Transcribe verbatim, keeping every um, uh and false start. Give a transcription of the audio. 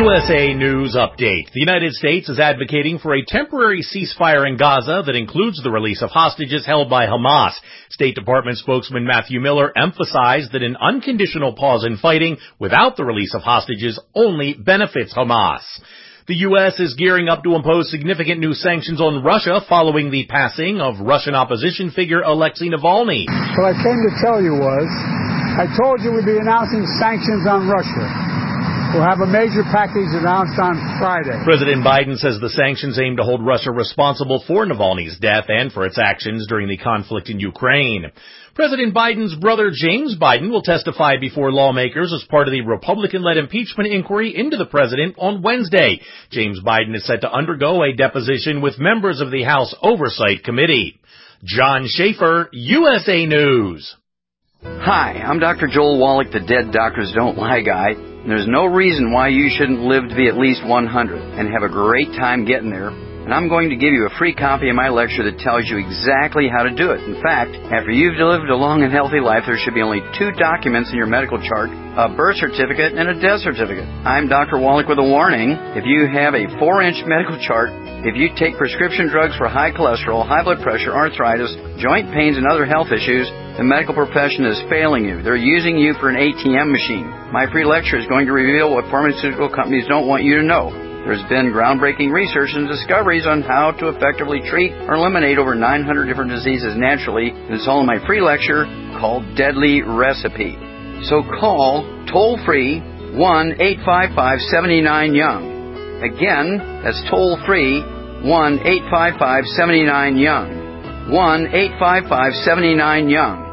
U S A News Update. The United States is advocating for a temporary ceasefire in Gaza that includes the release of hostages held by Hamas. State Department spokesman Matthew Miller emphasized that an unconditional pause in fighting without the release of hostages only benefits Hamas. The U S is gearing up to impose significant new sanctions on Russia following the passing of Russian opposition figure Alexei Navalny. What I came to tell you was, I told you we'd be announcing sanctions on Russia. We'll have a major package announced on Friday. President Biden says the sanctions aim to hold Russia responsible for Navalny's death and for its actions during the conflict in Ukraine. President Biden's brother James Biden will testify before lawmakers as part of the Republican-led impeachment inquiry into the president on Wednesday. James Biden is set to undergo a deposition with members of the House Oversight Committee. John Schaefer, U S A News. Hi, I'm Doctor Joel Wallach, the Dead Doctors Don't Lie guy. And there's no reason why you shouldn't live to be at least one hundred and have a great time getting there. And I'm going to give you a free copy of my lecture that tells you exactly how to do it. In fact, after you've lived a long and healthy life, there should be only two documents in your medical chart, a birth certificate and a death certificate. I'm Doctor Wallach with a warning. If you have a four-inch medical chart, if you take prescription drugs for high cholesterol, high blood pressure, arthritis, joint pains, and other health issues, the medical profession is failing you. They're using you for an A T M machine. My free lecture is going to reveal what pharmaceutical companies don't want you to know. There's been groundbreaking research and discoveries on how to effectively treat or eliminate over nine hundred different diseases naturally, and it's all in my free lecture called Deadly Recipe. So call toll-free one eight five five, seven nine, young. Again, that's toll-free one eight five five, seven nine, young. one eight five five, seven nine, young.